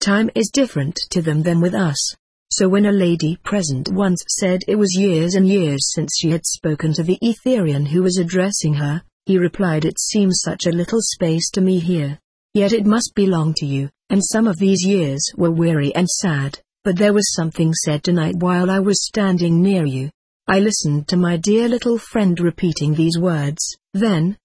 Time is different to them than with us. So when a lady present once said it was years and years since she had spoken to the Etherian who was addressing her, he replied, "It seems such a little space to me here. Yet it must belong to you, and some of these years were weary and sad, but there was something said tonight while I was standing near you. I listened to my dear little friend repeating these words, then,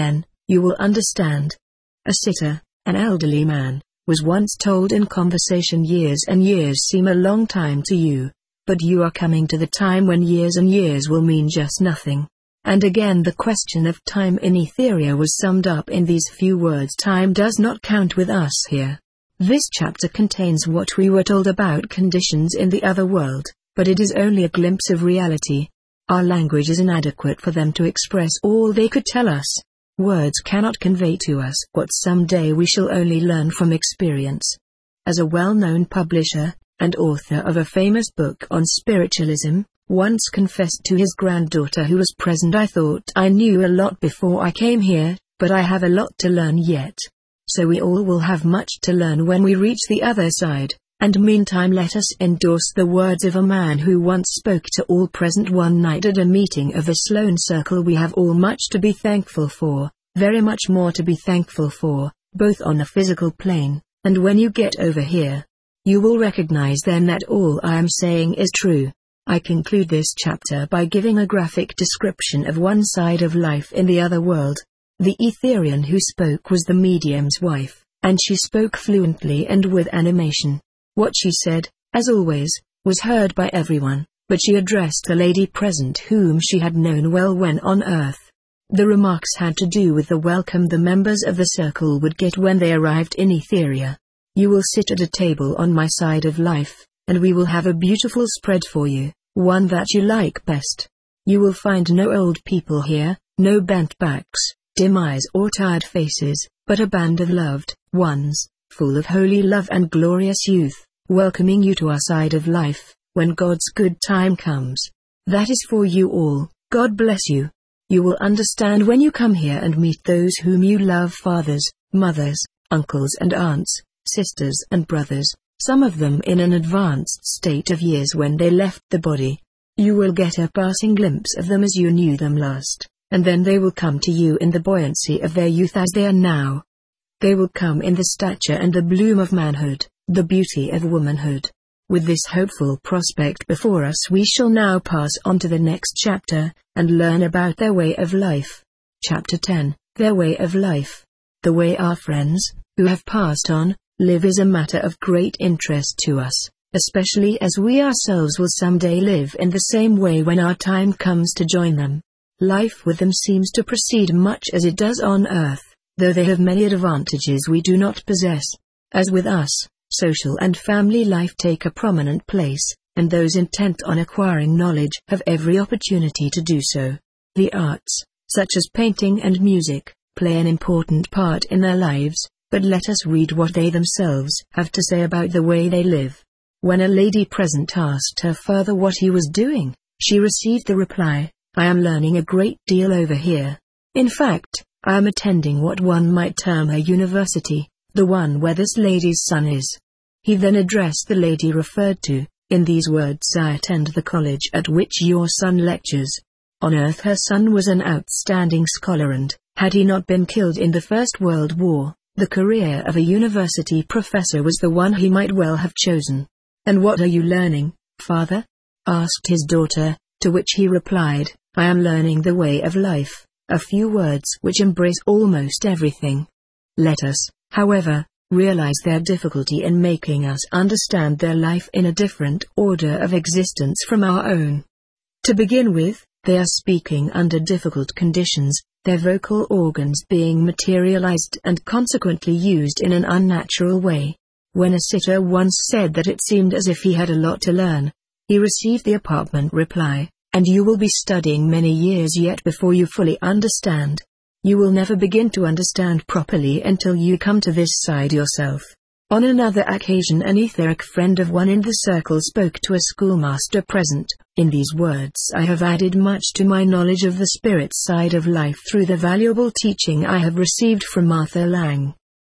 you will understand." A sitter, an elderly man, was once told in conversation, "Years and years seem a long time to you, but you are coming to the time when years and years will mean just nothing." And again the question of time in Etheria was summed up in these few words: time does not count with us here. This chapter contains what we were told about conditions in the other world, but it is only a glimpse of reality. Our language is inadequate for them to express all they could tell us. Words cannot convey to us what someday we shall only learn from experience. As a well-known publisher, and author of a famous book on spiritualism, once confessed to his granddaughter who was present, "I thought I knew a lot before I came here, but I have a lot to learn yet." So we all will have much to learn when we reach the other side, and meantime let us endorse the words of a man who once spoke to all present one night at a meeting of the Sloan Circle: "We have all much to be thankful for, very much more to be thankful for, both on the physical plane, and when you get over here. You will recognize then that all I am saying is true." I conclude this chapter by giving a graphic description of one side of life in the other world. The Etherian who spoke was the medium's wife, and she spoke fluently and with animation. What she said, as always, was heard by everyone, but she addressed the lady present whom she had known well when on earth. The remarks had to do with the welcome the members of the circle would get when they arrived in Etheria. "You will sit at a table on my side of life, and we will have a beautiful spread for you, one that you like best. You will find no old people here, no bent backs, dim eyes or tired faces, but a band of loved ones, full of holy love and glorious youth, welcoming you to our side of life, when God's good time comes. That is for you all. God bless you. You will understand when you come here and meet those whom you love: fathers, mothers, uncles and aunts, sisters and brothers, some of them in an advanced state of years when they left the body. You will get a passing glimpse of them as you knew them last, and then they will come to you in the buoyancy of their youth as they are now. They will come in the stature and the bloom of manhood, the beauty of womanhood. With this hopeful prospect before us, we shall now pass on to the next chapter, and learn about their way of life. Chapter 10, Their Way of Life. The way our friends, who have passed on, live is a matter of great interest to us, especially as we ourselves will someday live in the same way when our time comes to join them. Life with them seems to proceed much as it does on earth, though they have many advantages we do not possess. As with us, social and family life take a prominent place, and those intent on acquiring knowledge have every opportunity to do so. The arts, such as painting and music, play an important part in their lives, but let us read what they themselves have to say about the way they live. When a lady present asked her father what he was doing, she received the reply, "I am learning a great deal over here. In fact, I am attending what one might term a university, the one where this lady's son is." He then addressed the lady referred to, in these words: "I attend the college at which your son lectures." On earth her son was an outstanding scholar, and, had he not been killed in the First World War, the career of a university professor was the one he might well have chosen. "And what are you learning, father?" asked his daughter, to which he replied, "I am learning the way of life," a few words which embrace almost everything. Let us, however, realize their difficulty in making us understand their life in a different order of existence from our own. To begin with, they are speaking under difficult conditions, their vocal organs being materialized and consequently used in an unnatural way. When a sitter once said that it seemed as if he had a lot to learn, he received the apartment reply, "And you will be studying many years yet before you fully understand. You will never begin to understand properly until you come to this side yourself." On another occasion, an etheric friend of one in the circle spoke to a schoolmaster present, in these words: "I have added much to my knowledge of the spirit side of life through the valuable teaching I have received from Arthur Lang.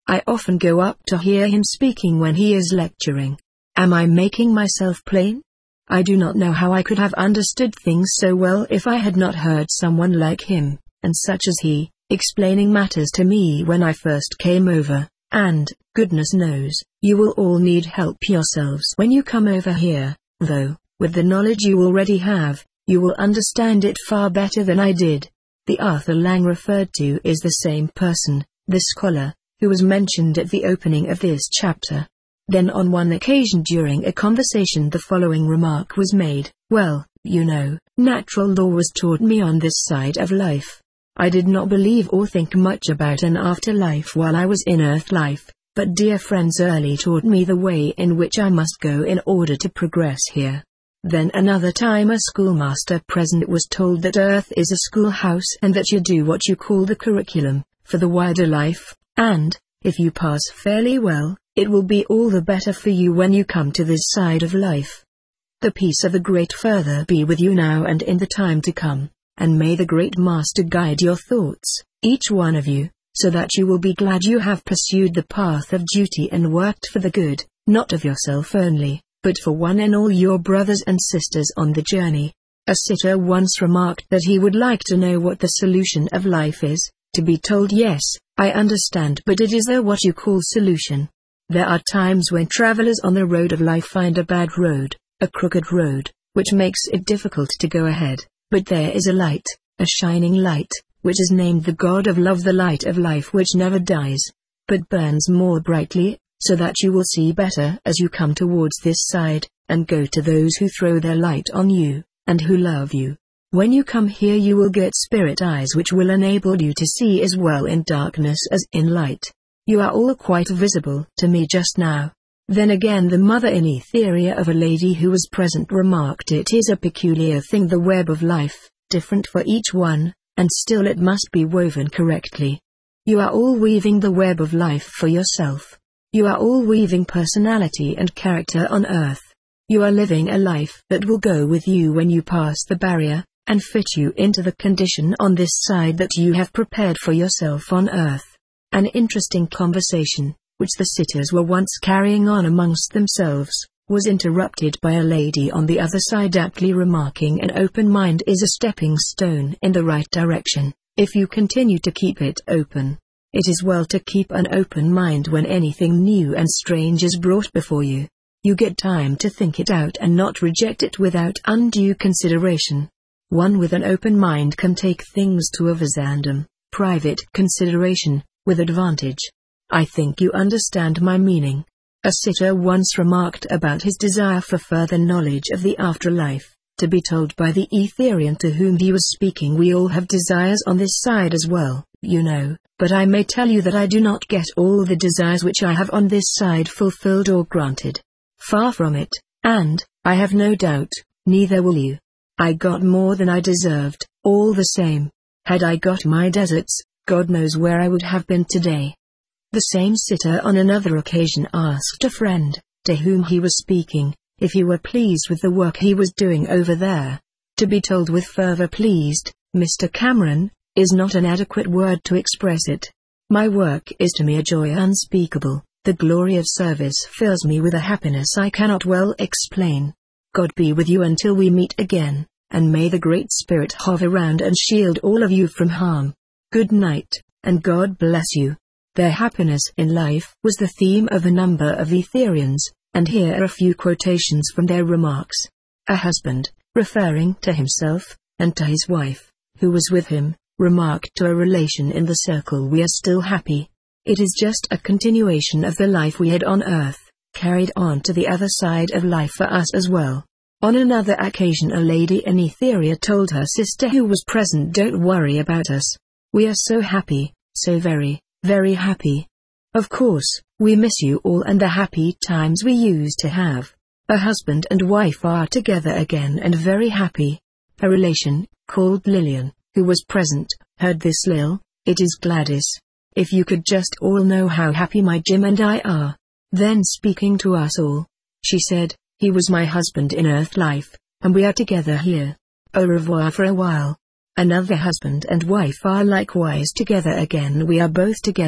I often go up to hear him speaking when he is lecturing. Am I making myself plain? I do not know how I could have understood things so well if I had not heard someone like him, and such as he, explaining matters to me when I first came over, and, goodness knows, you will all need help yourselves when you come over here, though, with the knowledge you already have, you will understand it far better than I did. The Arthur Lang referred to is the same person, the scholar, who was mentioned at the opening of this chapter. Then on one occasion during a conversation the following remark was made: well, you know, natural law was taught me on this side of life. I did not believe or think much about an afterlife while I was in earth life, but dear friends early taught me the way in which I must go in order to progress here. Then another time a schoolmaster present was told that earth is a schoolhouse and that you do what you call the curriculum, for the wider life, and, if you pass fairly well, it will be all the better for you when you come to this side of life. The peace of the Great Father be with you now and in the time to come, and may the Great Master guide your thoughts, each one of you, so that you will be glad you have pursued the path of duty and worked for the good, not of yourself only, but for one and all your brothers and sisters on the journey. A sitter once remarked that he would like to know what the solution of life is, to be told, yes, I understand, but it is what you call solution. There are times when travelers on the road of life find a bad road, a crooked road, which makes it difficult to go ahead, but there is a light, a shining light, which is named the God of Love, the light of life which never dies, but burns more brightly, so that you will see better as you come towards this side, and go to those who throw their light on you, and who love you. When you come here you will get spirit eyes which will enable you to see as well in darkness as in light. You are all quite visible to me just now. Then again the mother in Etheria of a lady who was present remarked, it is a peculiar thing, the web of life, different for each one, and still it must be woven correctly. You are all weaving the web of life for yourself. You are all weaving personality and character on earth. You are living a life that will go with you when you pass the barrier, and fit you into the condition on this side that you have prepared for yourself on earth. An interesting conversation, which the sitters were once carrying on amongst themselves, was interrupted by a lady on the other side aptly remarking, an open mind is a stepping stone in the right direction, if you continue to keep it open. It is well to keep an open mind when anything new and strange is brought before you. You get time to think it out and not reject it without undue consideration. One with an open mind can take things to a Vizandam, private consideration, with advantage. I think you understand my meaning. A sitter once remarked about his desire for further knowledge of the afterlife, to be told by the Etherian to whom he was speaking, we all have desires on this side as well, you know, but I may tell you that I do not get all the desires which I have on this side fulfilled or granted. Far from it, and, I have no doubt, neither will you. I got more than I deserved, all the same. Had I got my deserts, God knows where I would have been today. The same sitter on another occasion asked a friend, to whom he was speaking, if he were pleased with the work he was doing over there. To be told with fervor, pleased, Mr. Cameron, is not an adequate word to express it. My work is to me a joy unspeakable, the glory of service fills me with a happiness I cannot well explain. God be with you until we meet again, and may the Great Spirit hover round and shield all of you from harm. Good night, and God bless you. Their happiness in life was the theme of a number of Etherians, and here are a few quotations from their remarks. A husband, referring to himself, and to his wife, who was with him, remarked to a relation in the circle, we are still happy. It is just a continuation of the life we had on earth, carried on to the other side of life for us as well. On another occasion a lady in Etheria told her sister who was present, don't worry about us. We are so happy, so very, very happy. Of course, we miss you all and the happy times we used to have. A husband and wife are together again and very happy. A relation, called Lillian, who was present, heard this. Lil, it is Gladys. If you could just all know how happy my Jim and I are. Then speaking to us all, she said, he was my husband in earth life, and we are together here. Au revoir for a while. Another husband and wife are likewise together again, we are both together,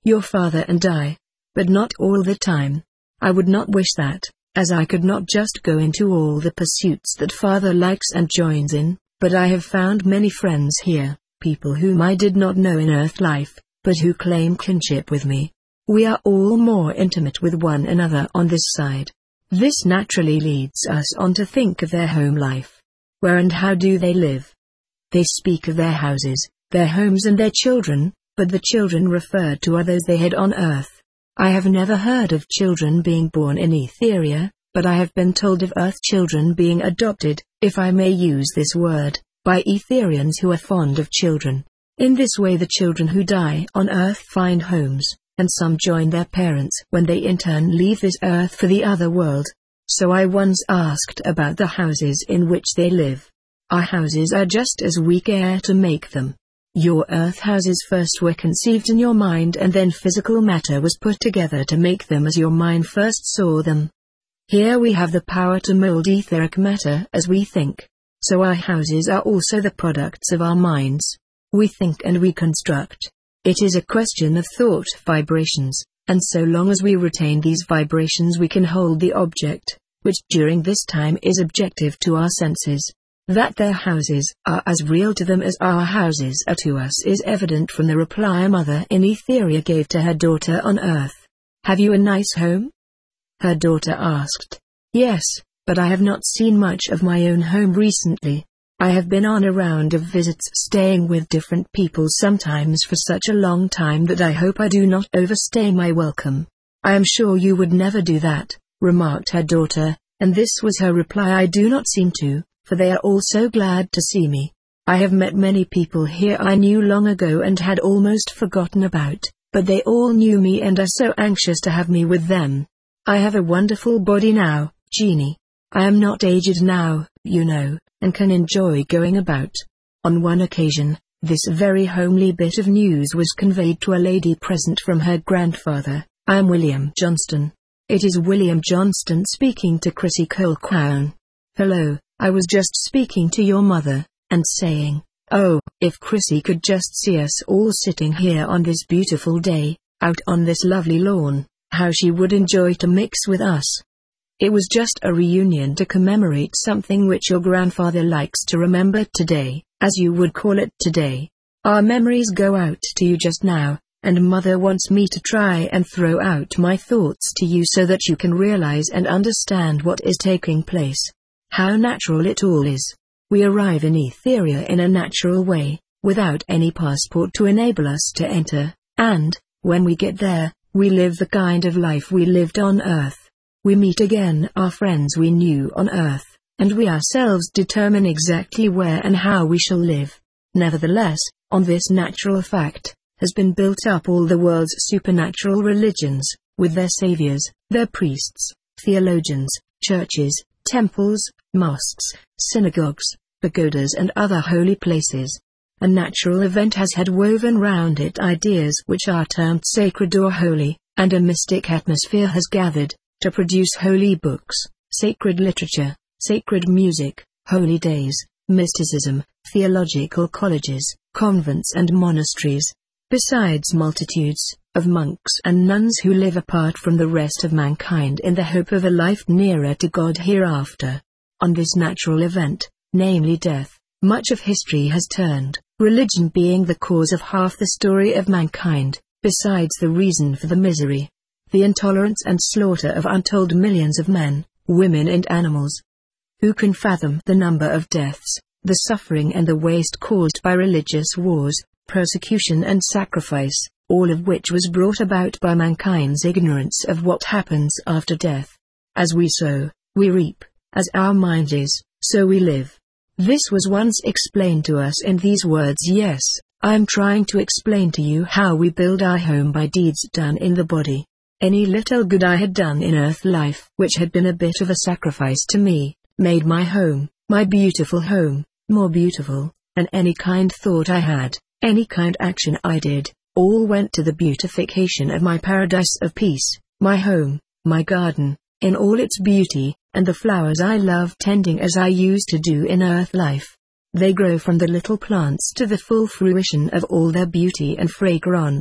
your father and I. But not all the time. I would not wish that, as I could not just go into all the pursuits that father likes and joins in, but I have found many friends here, people whom I did not know in earth life, but who claim kinship with me. We are all more intimate with one another on this side. This naturally leads us on to think of their home life. Where and how do they live? They speak of their houses, their homes and their children, but the children referred to are those they had on earth. I have never heard of children being born in Etheria, but I have been told of earth children being adopted, if I may use this word, by Etherians who are fond of children. In this way the children who die on earth find homes, and some join their parents when they in turn leave this earth for the other world. So I once asked about the houses in which they live. Our houses are just as we care to make them. Your earth houses first were conceived in your mind and then physical matter was put together to make them as your mind first saw them. Here we have the power to mold etheric matter as we think. So our houses are also the products of our minds. We think and we construct. It is a question of thought vibrations, and so long as we retain these vibrations we can hold the object, which during this time is objective to our senses. That their houses are as real to them as our houses are to us is evident from the reply a mother in Etheria gave to her daughter on earth. Have you a nice home? Her daughter asked. Yes, but I have not seen much of my own home recently. I have been on a round of visits staying with different people sometimes for such a long time that I hope I do not overstay my welcome. I am sure you would never do that, remarked her daughter, and this was her reply. I do not seem to. For they are all so glad to see me. I have met many people here I knew long ago and had almost forgotten about, but they all knew me and are so anxious to have me with them. I have a wonderful body now, Jeannie. I am not aged now, you know, and can enjoy going about. On one occasion, this very homely bit of news was conveyed to a lady present from her grandfather. I am William Johnston. It is William Johnston speaking to Chrissy Colquhoun. Hello. I was just speaking to your mother, and saying, oh, if Chrissy could just see us all sitting here on this beautiful day, out on this lovely lawn, how she would enjoy to mix with us. It was just a reunion to commemorate something which your grandfather likes to remember today, as you would call it today. Our memories go out to you just now, and Mother wants me to try and throw out my thoughts to you so that you can realize and understand what is taking place. How natural it all is. We arrive in Etheria in a natural way, without any passport to enable us to enter, and, when we get there, we live the kind of life we lived on earth. We meet again our friends we knew on earth, and we ourselves determine exactly where and how we shall live. Nevertheless, on this natural fact, has been built up all the world's supernatural religions, with their saviors, their priests, theologians, churches, temples, mosques, synagogues, pagodas and other holy places. A natural event has had woven round it ideas which are termed sacred or holy, and a mystic atmosphere has gathered, to produce holy books, sacred literature, sacred music, holy days, mysticism, theological colleges, convents and monasteries, besides multitudes of monks and nuns who live apart from the rest of mankind in the hope of a life nearer to God hereafter. On this natural event, namely death, much of history has turned, religion being the cause of half the story of mankind, besides the reason for the misery, the intolerance and slaughter of untold millions of men, women and animals. Who can fathom the number of deaths, the suffering and the waste caused by religious wars, persecution and sacrifice, all of which was brought about by mankind's ignorance of what happens after death. As we sow, we reap. As our mind is, so we live. This was once explained to us in these words. Yes, I am trying to explain to you how we build our home by deeds done in the body. Any little good I had done in earth life, which had been a bit of a sacrifice to me, made my home, my beautiful home, more beautiful, and any kind thought I had, any kind action I did, all went to the beautification of my paradise of peace, my home, my garden, in all its beauty, and the flowers I love tending as I used to do in earth life. They grow from the little plants to the full fruition of all their beauty and fragrance,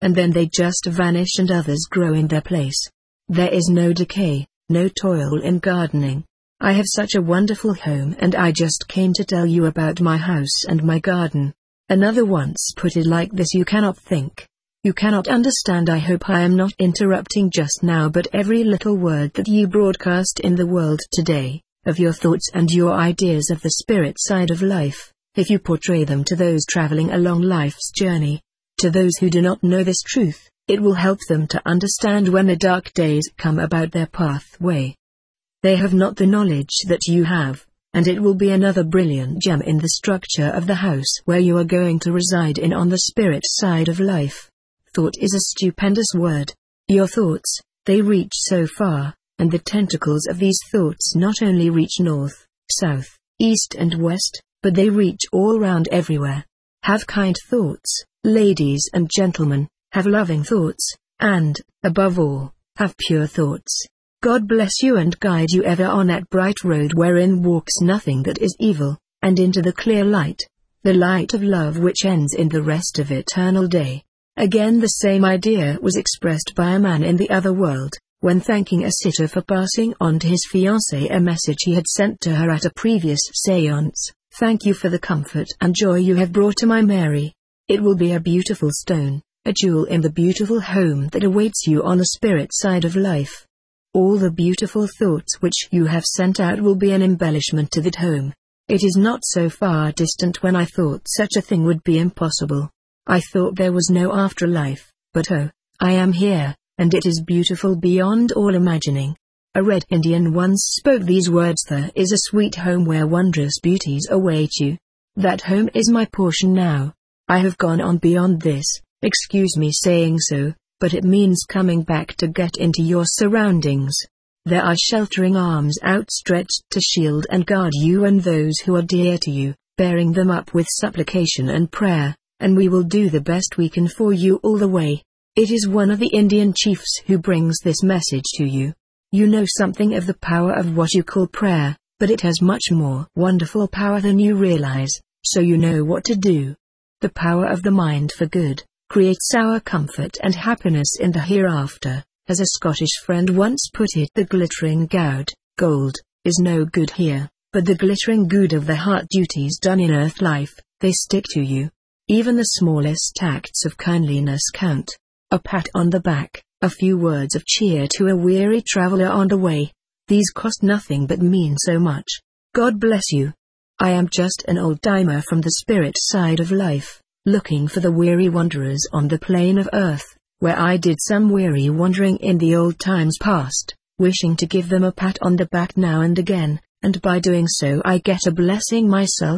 and then they just vanish and others grow in their place. There is no decay, no toil in gardening. I have such a wonderful home, and I just came to tell you about my house and my garden. Another once put it like this: you cannot think. You cannot understand. I hope I am not interrupting just now, but every little word that you broadcast in the world today, of your thoughts and your ideas of the spirit side of life, if you portray them to those traveling along life's journey, to those who do not know this truth, it will help them to understand when the dark days come about their pathway. They have not the knowledge that you have, and it will be another brilliant gem in the structure of the house where you are going to reside in on the spirit side of life. Thought is a stupendous word. Your thoughts, they reach so far, and the tentacles of these thoughts not only reach north, south, east and west, but they reach all round everywhere. Have kind thoughts, ladies and gentlemen, have loving thoughts, and, above all, have pure thoughts. God bless you and guide you ever on that bright road wherein walks nothing that is evil, and into the clear light, the light of love which ends in the rest of eternal day. Again, the same idea was expressed by a man in the other world, when thanking a sitter for passing on to his fiancée a message he had sent to her at a previous séance. Thank you for the comfort and joy you have brought to my Mary. It will be a beautiful stone, a jewel in the beautiful home that awaits you on the spirit side of life. All the beautiful thoughts which you have sent out will be an embellishment to that home. It is not so far distant when I thought such a thing would be impossible. I thought there was no afterlife, but oh, I am here, and it is beautiful beyond all imagining. A Red Indian once spoke these words: there is a sweet home where wondrous beauties await you. That home is my portion now. I have gone on beyond this, excuse me saying so, but it means coming back to get into your surroundings. There are sheltering arms outstretched to shield and guard you and those who are dear to you, bearing them up with supplication and prayer, and we will do the best we can for you all the way. It is one of the Indian chiefs who brings this message to you. You know something of the power of what you call prayer, but it has much more wonderful power than you realize, so you know what to do. The power of the mind for good creates our comfort and happiness in the hereafter. As a Scottish friend once put it, the glittering gold, is no good here, but the glittering good of the heart duties done in earth life, they stick to you. Even the smallest acts of kindliness count. A pat on the back, a few words of cheer to a weary traveler on the way. These cost nothing but mean so much. God bless you. I am just an old-timer from the spirit side of life, looking for the weary wanderers on the plane of earth, where I did some weary wandering in the old times past, wishing to give them a pat on the back now and again, and by doing so I get a blessing myself.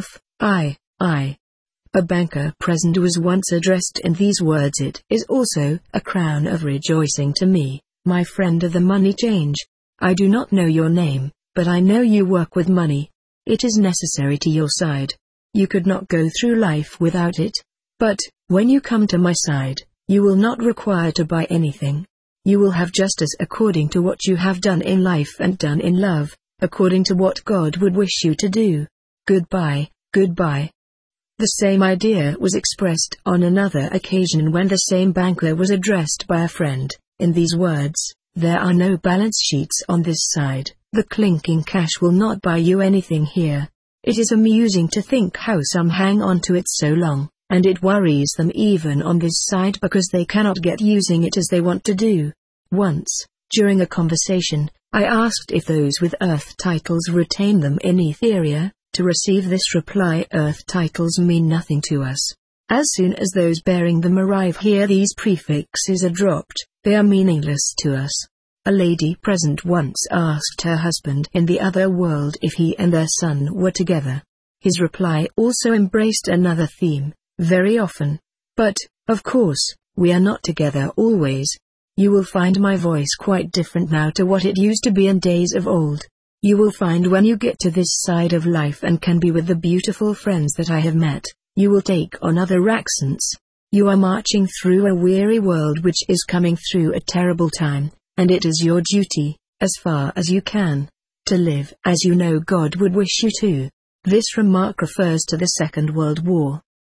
A banker present was once addressed in these words: it is also a crown of rejoicing to me, my friend of the money change. I do not know your name, but I know you work with money. It is necessary to your side. You could not go through life without it. But, when you come to my side, you will not require to buy anything. You will have justice according to what you have done in life and done in love, according to what God would wish you to do. Goodbye, goodbye. The same idea was expressed on another occasion when the same banker was addressed by a friend, in these words: there are no balance sheets on this side, the clinking cash will not buy you anything here. It is amusing to think how some hang on to it so long, and it worries them even on this side because they cannot get using it as they want to do. Once, during a conversation, I asked if those with earth titles retain them in Etheria. To receive this reply: earth titles mean nothing to us. As soon as those bearing them arrive here, these prefixes are dropped, they are meaningless to us. A lady present once asked her husband in the other world if he and their son were together. His reply also embraced another theme: very often. But, of course, we are not together always. You will find my voice quite different now to what it used to be in days of old. You will find when you get to this side of life and can be with the beautiful friends that I have met, you will take on other accents. You are marching through a weary world which is coming through a terrible time, and it is your duty, as far as you can, to live as you know God would wish you to. This remark refers to the Second World War.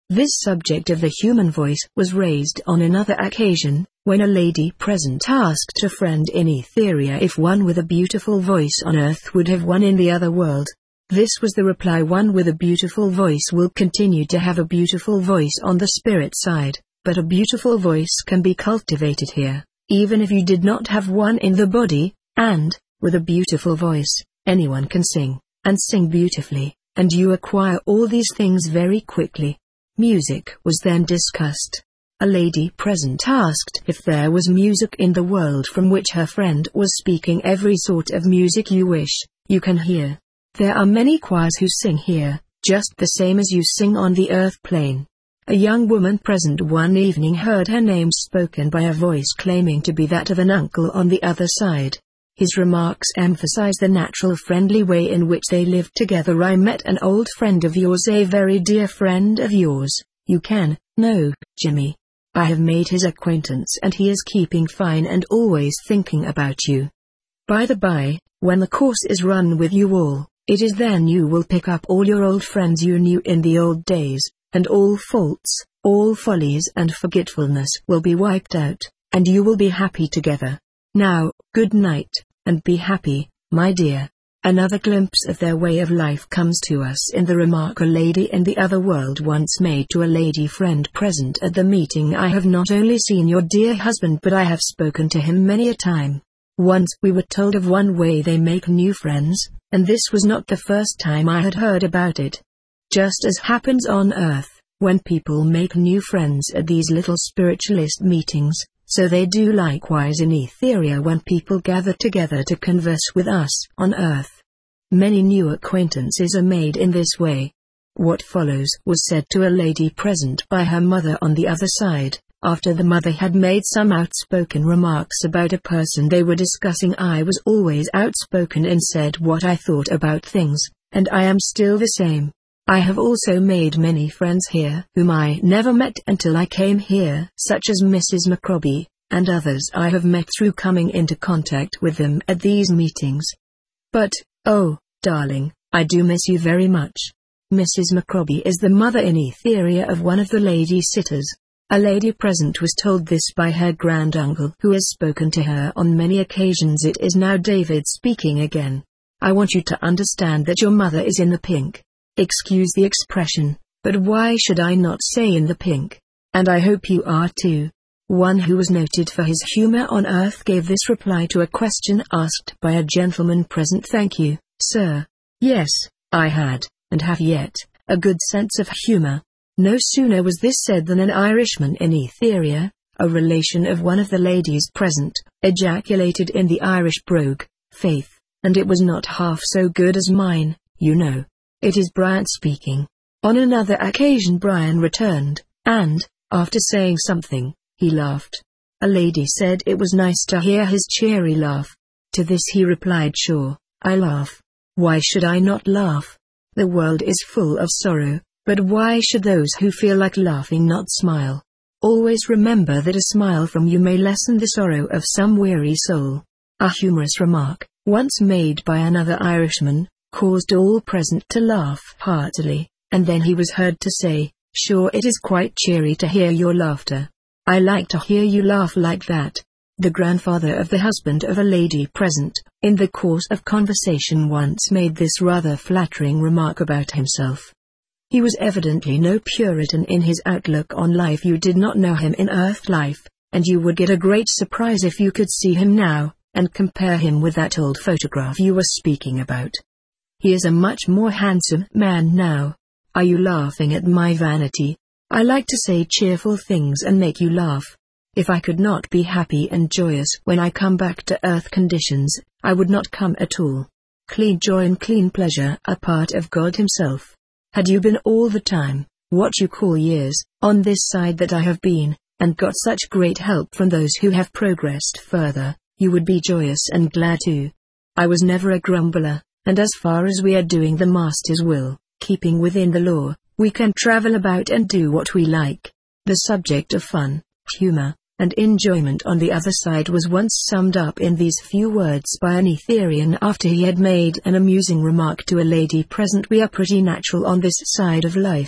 This subject of the human voice was raised on another occasion, when a lady present asked a friend in Etheria if one with a beautiful voice on earth would have one in the other world. This was the reply: one with a beautiful voice will continue to have a beautiful voice on the spirit side, but a beautiful voice can be cultivated here, even if you did not have one in the body, and, with a beautiful voice, anyone can sing, and sing beautifully, and you acquire all these things very quickly. Music was then discussed. A lady present asked if there was music in the world from which her friend was speaking. Every sort of music you wish, you can hear. There are many choirs who sing here, just the same as you sing on the earth plane. A young woman present one evening heard her name spoken by a voice claiming to be that of an uncle on the other side. His remarks emphasize the natural friendly way in which they lived together. I met an old friend of yours, a very dear friend of yours. You can know Jimmy. I have made his acquaintance and he is keeping fine and always thinking about you. By the by, when the course is run with you all, it is then you will pick up all your old friends you knew in the old days, and all faults, all follies and forgetfulness will be wiped out, and you will be happy together. Now, good night, and be happy, my dear. Another glimpse of their way of life comes to us in the remark a lady in the other world once made to a lady friend present at the meeting: I have not only seen your dear husband, but I have spoken to him many a time. Once we were told of one way they make new friends, and this was not the first time I had heard about it. Just as happens on earth, when people make new friends at these little spiritualist meetings, so they do likewise in Etheria when people gather together to converse with us on earth. Many new acquaintances are made in this way. What follows was said to a lady present by her mother on the other side, after the mother had made some outspoken remarks about a person they were discussing. I was always outspoken and said what I thought about things, and I am still the same. I have also made many friends here whom I never met until I came here, such as Mrs. Macroby, and others I have met through coming into contact with them at these meetings. But, oh, darling, I do miss you very much. Mrs. Macroby is the mother in Etheria of one of the lady sitters. A lady present was told this by her granduncle who has spoken to her on many occasions. It is now David speaking again. I want you to understand that your mother is in the pink. Excuse the expression, but why should I not say in the pink? And I hope you are too. One who was noted for his humor on earth gave this reply to a question asked by a gentleman present: Thank you, sir. Yes, I had, and have yet, a good sense of humor. No sooner was this said than an Irishman in Etheria, a relation of one of the ladies present, ejaculated in the Irish brogue, Faith, and it was not half so good as mine, you know. It is Bryant speaking. On another occasion Brian returned, and, after saying something, he laughed. A lady said it was nice to hear his cheery laugh. To this he replied, Sure, I laugh. Why should I not laugh? The world is full of sorrow, but why should those who feel like laughing not smile? Always remember that a smile from you may lessen the sorrow of some weary soul. A humorous remark, once made by another Irishman, caused all present to laugh heartily, and then he was heard to say, Sure, it is quite cheery to hear your laughter. I like to hear you laugh like that. The grandfather of the husband of a lady present, in the course of conversation once made this rather flattering remark about himself. He was evidently no Puritan in his outlook on life. You did not know him in earth life, and you would get a great surprise if you could see him now, and compare him with that old photograph you were speaking about. He is a much more handsome man now. Are you laughing at my vanity? I like to say cheerful things and make you laugh. If I could not be happy and joyous when I come back to earth conditions, I would not come at all. Clean joy and clean pleasure are part of God himself. Had you been all the time, what you call years, on this side that I have been, and got such great help from those who have progressed further, you would be joyous and glad too. I was never a grumbler. And as far as we are doing the Master's will, keeping within the law, we can travel about and do what we like. The subject of fun, humor, and enjoyment on the other side was once summed up in these few words by an Etherian after he had made an amusing remark to a lady present: We are pretty natural on this side of life,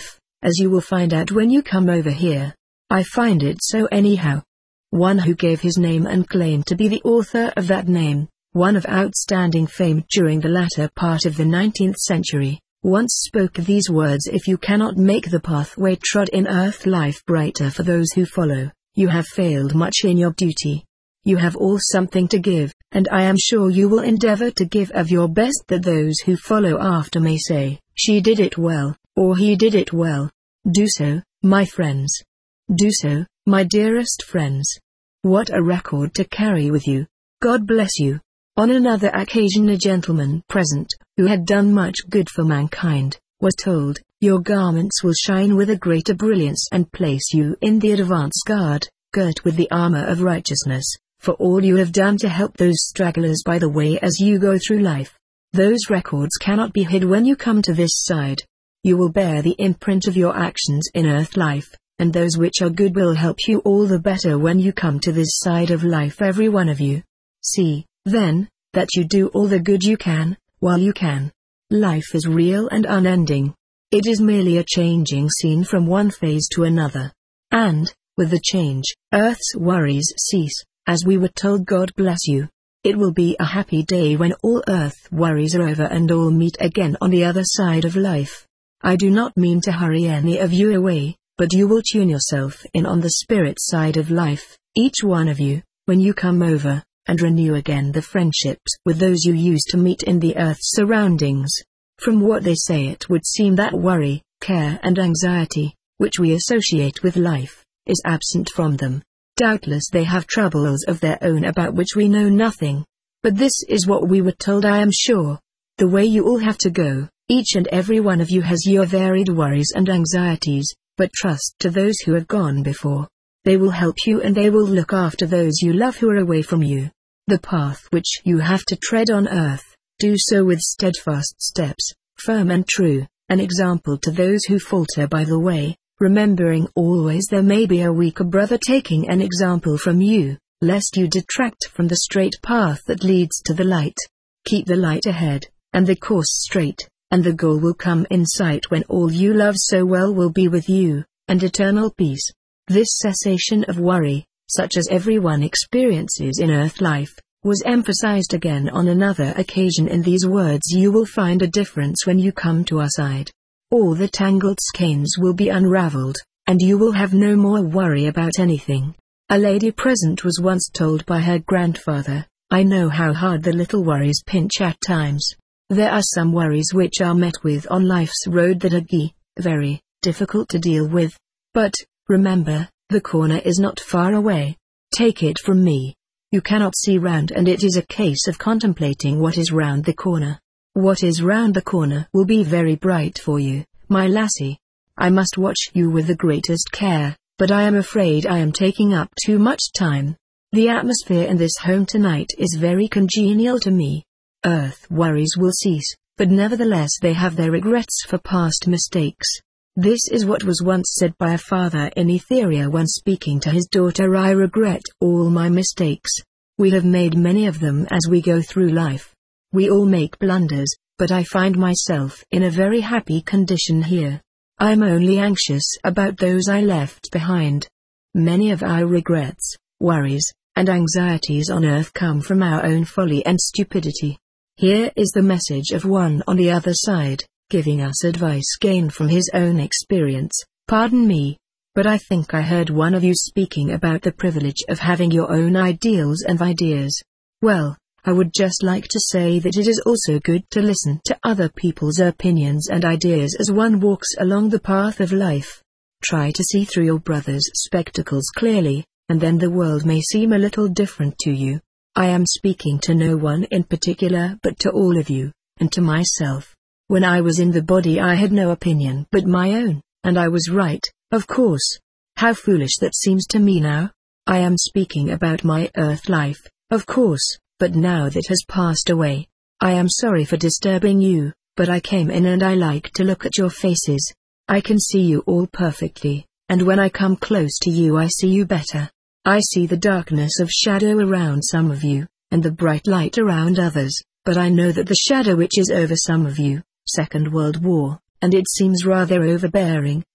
as you will find out when you come over here. I find it so anyhow. One who gave his name and claimed to be the author of that name, one of outstanding fame during the latter part of the 19th century, once spoke these words: if you cannot make the pathway trod in earth life brighter for those who follow, you have failed much in your duty. You have all something to give, and I am sure you will endeavor to give of your best, that those who follow after may say, she did it well, or he did it well. Do so, my friends. Do so, my dearest friends. What a record to carry with you. God bless you. On another occasion a gentleman present, who had done much good for mankind, was told, your garments will shine with a greater brilliance and place you in the advance guard, girt with the armor of righteousness, for all you have done to help those stragglers by the way as you go through life. Those records cannot be hid when you come to this side. You will bear the imprint of your actions in earth life, and those which are good will help you all the better when you come to this side of life, every one of you. See, then, that you do all the good you can, while you can. Life is real and unending. It is merely a changing scene from one phase to another. And, with the change, earth's worries cease, as we were told. God bless you. It will be a happy day when all earth worries are over and all meet again on the other side of life. I do not mean to hurry any of you away, but you will tune yourself in on the spirit side of life, each one of you, when you come over, and renew again the friendships with those you used to meet in the earth's surroundings. From what they say it would seem that worry, care and anxiety, which we associate with life, is absent from them. Doubtless they have troubles of their own about which we know nothing. But this is what we were told, I am sure. The way you all have to go, each and every one of you has your varied worries and anxieties, but trust to those who have gone before. They will help you and they will look after those you love who are away from you. The path which you have to tread on earth, do so with steadfast steps, firm and true, an example to those who falter by the way, remembering always there may be a weaker brother taking an example from you, lest you detract from the straight path that leads to the light. Keep the light ahead, and the course straight, and the goal will come in sight when all you love so well will be with you, and eternal peace. This cessation of worry, such as everyone experiences in earth life, was emphasized again on another occasion in these words: you will find a difference when you come to our side. All the tangled skeins will be unraveled, and you will have no more worry about anything. A lady present was once told by her grandfather, I know how hard the little worries pinch at times. There are some worries which are met with on life's road that are very difficult to deal with. But, remember, the corner is not far away. Take it from me. You cannot see round, and it is a case of contemplating what is round the corner. What is round the corner will be very bright for you, my lassie. I must watch you with the greatest care, but I am afraid I am taking up too much time. The atmosphere in this home tonight is very congenial to me. Earth worries will cease, but nevertheless they have their regrets for past mistakes. This is what was once said by a father in Etheria when speaking to his daughter: I regret all my mistakes. We have made many of them as we go through life. We all make blunders, but I find myself in a very happy condition here. I'm only anxious about those I left behind. Many of our regrets, worries, and anxieties on earth come from our own folly and stupidity. Here is the message of one on the other side, giving us advice gained from his own experience. Pardon me, but I think I heard one of you speaking about the privilege of having your own ideals and ideas. Well, I would just like to say that it is also good to listen to other people's opinions and ideas as one walks along the path of life. Try to see through your brother's spectacles clearly, and then the world may seem a little different to you. I am speaking to no one in particular but to all of you, and to myself. When I was in the body I had no opinion but my own, and I was right, of course. How foolish that seems to me now. I am speaking about my earth life, of course, but now that has passed away. I am sorry for disturbing you, but I came in and I like to look at your faces. I can see you all perfectly, and when I come close to you I see you better. I see the darkness of shadow around some of you, and the bright light around others, but I know that the shadow which is over some of you, Second World War, and it seems rather overbearing,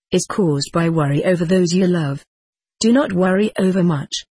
is caused by worry over those you love. Do not worry over much.